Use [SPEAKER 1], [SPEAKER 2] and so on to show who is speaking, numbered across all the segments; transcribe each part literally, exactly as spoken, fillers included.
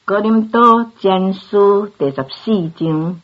[SPEAKER 1] 哥林多前书第十四章，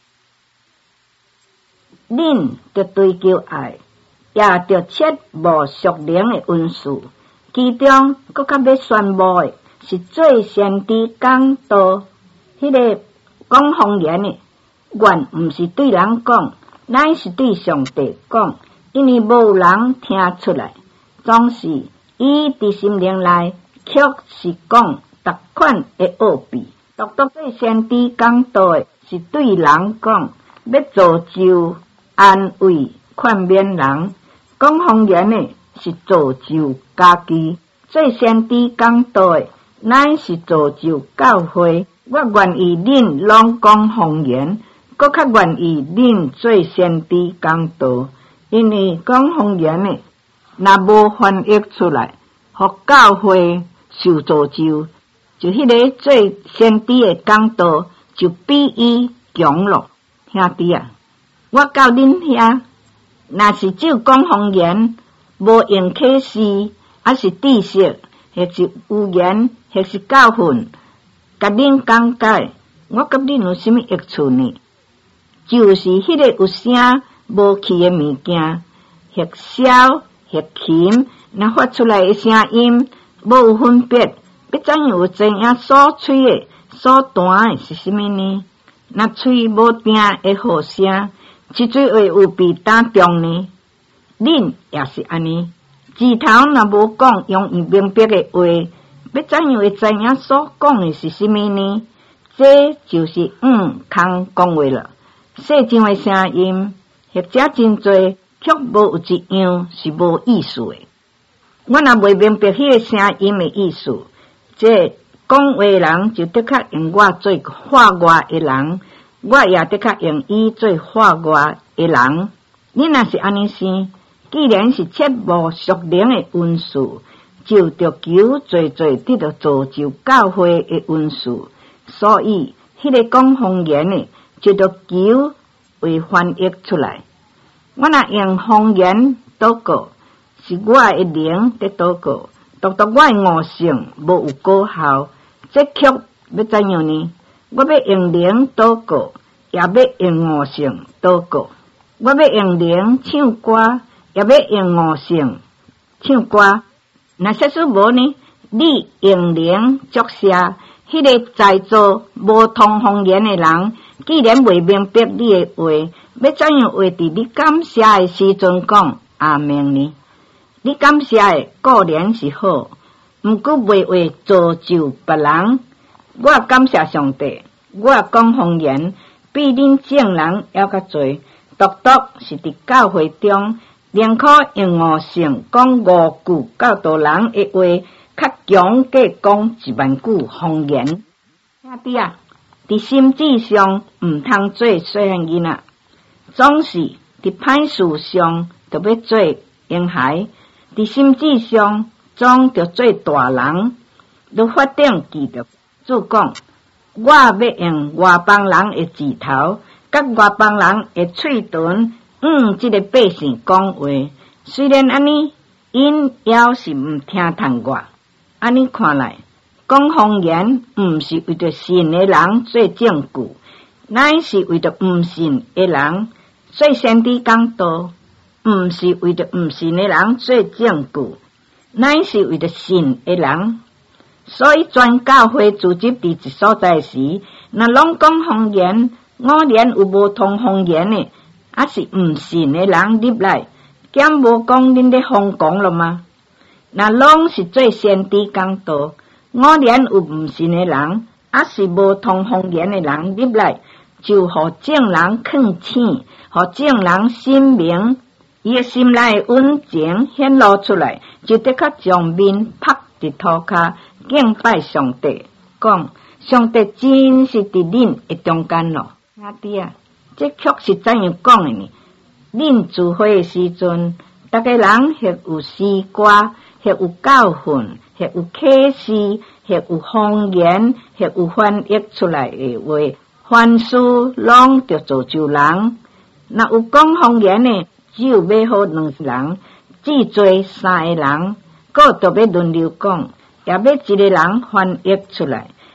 [SPEAKER 1] 恁着追求爱，也着切无属灵的恩赐，其中搁较要宣布的是做先知讲道，迄、那个讲方言的，原毋是对人讲，乃是对上帝讲，因为无人听出来，总是伊伫心灵内，却是讲逐款的奥秘。独独做先知讲道的，是对人讲，要造就、安慰、劝勉人；讲方言的，是造就家己。做先知讲道的，乃是造就教会。我愿意恁拢讲方言，搁较愿意恁做先知讲道，因为讲方言的，若无翻译出来，互教会受造就，就迄个做先知的讲道，就比伊强咯。兄弟啊，我教恁遐，若是只有讲方言，无用启示，还是知识，或是语言，或是教训，甲恁讲解，我甲恁有啥物益处呢？就是迄个有声无气的物件，或痟或琴，若发出来的声音无有分别，要怎样有知影所吹的、所弹的是啥物呢？若喙无定会好声，七嘴话有被打中呢？恁也是安尼，字头若无讲用伊明白的话，要怎样会知影所讲的是啥物呢？这就是嗯空讲话了。细声的声音，或者真侪，却无有一样是无意思的。我若袂明白迄个声音的意思，这讲话的人就得较用我做话外的人，我也得较用伊做话外的人。你若是安尼生，既然是切无属灵的恩赐，就着求做做得到造就教会的恩赐。所以，迄、那个讲方言的，就着求为翻译出来。我若用方言祷告，是我的灵在祷告，独独我的悟性无有果效，这却要怎样呢？我要用灵祷告，也要用悟性祷告。我要用灵唱歌，也要用悟性唱歌。若说说无呢？你用灵作写，迄、那个在座无通方言的人，既然袂明白你的话，要怎样话伫你感谢的时阵讲阿明呢？你感谢的固然是好，毋过袂为造就别人。我感谢上帝，我讲方言比恁正人还较侪，独独是伫教会中，宁可用悟性讲五句教导人的话，较强过讲一万句方言。兄弟啊，伫心智上毋通做细汉囡仔，总是伫歹事上着要做婴孩，伫心智上总着做大人。如法顶记着主讲，我要用外邦人的指头，甲外邦人的喙唇，嗯，即、这个百姓讲话。虽然安尼，因还是毋听谈我。安尼看来，讲方言毋是为着信的人做证据，乃是为着毋信的人做先知讲道；毋是为着毋信的人做证据，乃是为着信的人。所以全教会组织伫一所在时，若拢讲方言，偶然有无通方言的，还是毋信的人入来，减无讲恁咧疯讲了吗？若拢是做先知讲道，偶然有毋信的人，还是无通方言的人入来，就互众人劝醒，互众人心明，伊的心内的温情显露出来，就得较将面拍伫涂骹，敬拜上帝，讲上帝真是伫恁的中间咯。兄弟啊，这却是怎样讲的呢？恁聚会的时阵，逐个人或有诗歌，或有教训，或有启示，或有方言，或有翻译出来的话，凡事拢着造就人。若有讲方言的，只有买好两人，至多三个人，个着要轮流讲，也要一个人翻译出来。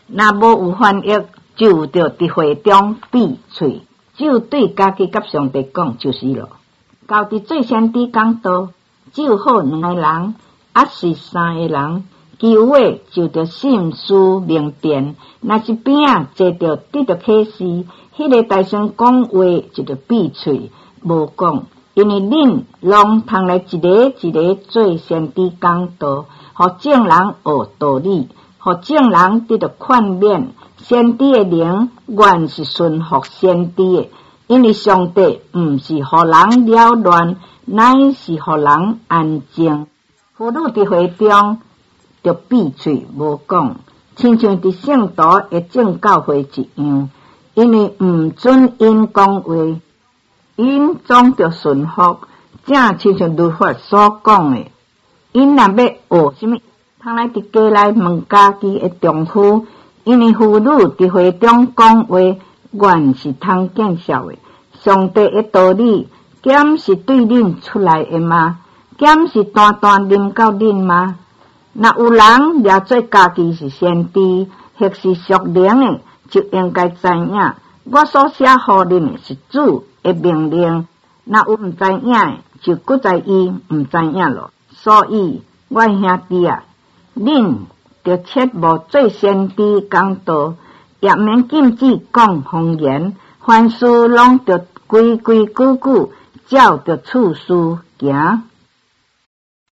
[SPEAKER 1] 若无有翻译，就有着伫会中闭喙，只有对家己甲上帝讲就是咯。到伫最先知讲道，只有好两个人，还是三个人，求话就着心思明辨。若一边啊坐着得着启示，迄个大声讲话就着闭喙无讲，因为恁拢通来一个一个做先知讲道，互众人学道理，互众人得着劝勉。先知的灵原是顺服先知的，因为上帝毋是互人扰乱，乃是互人安静。妇女伫会中着闭喙无讲，亲像伫圣徒的正教会一样，因为毋准因讲话，因总着顺服，正亲像律法所讲的。因若要学什么，通来伫家内问家己的丈夫，因为妇女伫会中讲话，原是通见效的。上帝的道理，减是对恁出来的吗？减是单单临到恁吗？若有人掠做家己是先知，或是属灵的，就应该知影，我所写互恁的是主的命令。若有毋知影的，就搁在伊毋知影咯。所以，我兄弟啊，恁着切莫做先知讲道，也免禁止讲方言，凡事拢着规规矩矩，照着次序行。